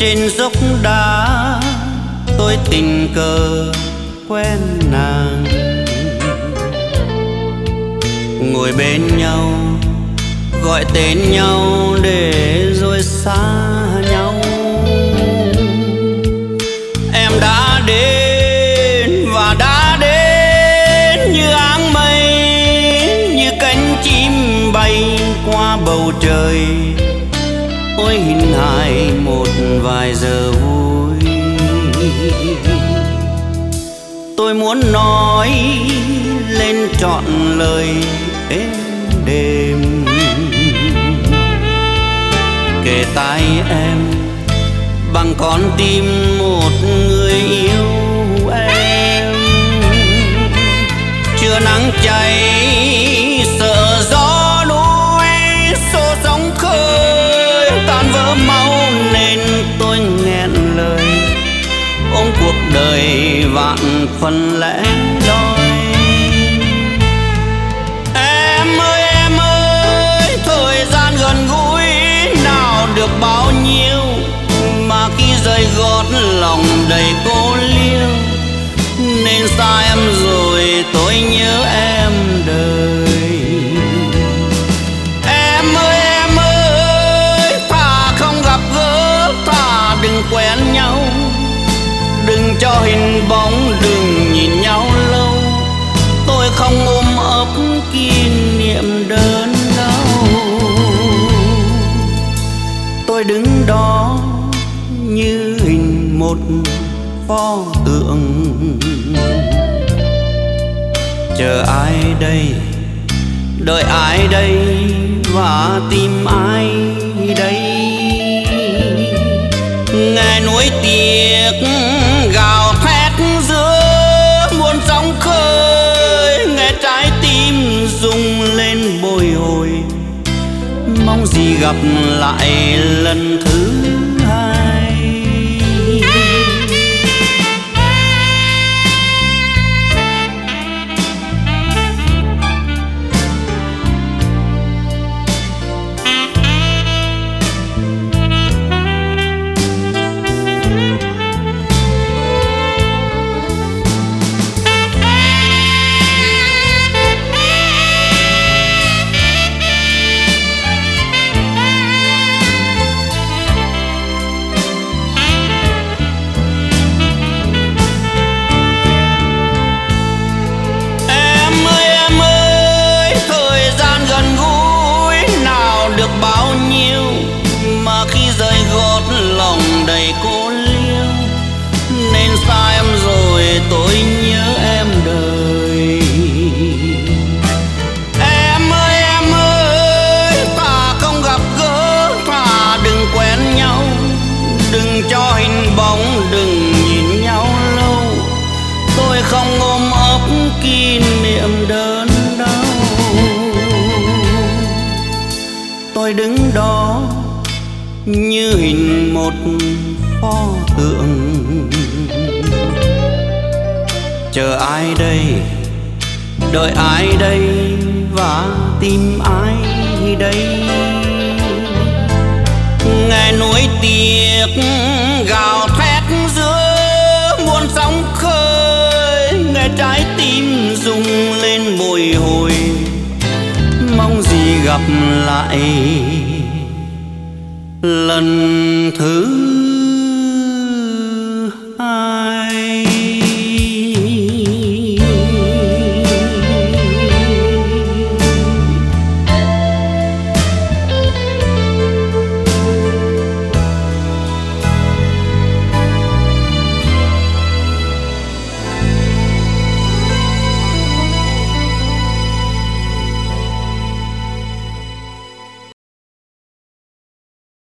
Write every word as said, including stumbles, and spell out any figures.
trên dốc đá tôi tình cờ quen nàng, ngồi bên nhau gọi tên nhau để rồi xa nhau. Em đã đến và đã đến như áng mây, như cánh chim bay qua bầu trời. Ôi hình hài một vài giờ vui, tôi muốn nói lên trọn lời êm đềm, kề tai em bằng con tim một người yêu em. Chưa nắng cháy sợ gió núi xô sóng khơi tan vỡ máu, nên tôi nghẹn lời ôm cuộc đời vạn phần lẻ loi. Em ơi em ơi, thời gian gần gũi nào được bao nhiêu, mà khi rời gót lòng đầy cô liêu. Nên xa em rồi tôi nhớ em đời. Em ơi em ơi, thà không gặp gỡ, thà đừng quen nhau. Đừng cho hình bóng, đừng nhìn nhau lâu. Tôi không ôm ấp kỷ niệm đớn đau. Tôi đứng đó như hình một pho tượng, chờ ai đây, đợi ai đây, và tìm ai đây. Nghe nuối tiếc gào thét giữa muôn sóng khơi, nghe trái tim rung lên bồi hồi, mong gì gặp lại lần thứ hai. Bao nhiêu mà khi rời gót lòng đầy cô liêu. Nên xa em rồi tôi nhớ em đời. Em ơi em ơi, thà không gặp gỡ, thà đừng quen nhau. Đừng cho hình bóng, đừng nhìn nhau lâu. Tôi không ôm ấp kỷ niệm đớn đau. Tôi đứng đó như hình một pho tượng, chờ ai đây, đợi ai đây, và tìm ai đây. Nghe nuối tiếc gào thét giữa muôn sóng khơi, nghe trái tim rung lên bồi hồi, mong gì gặp lại lần thứ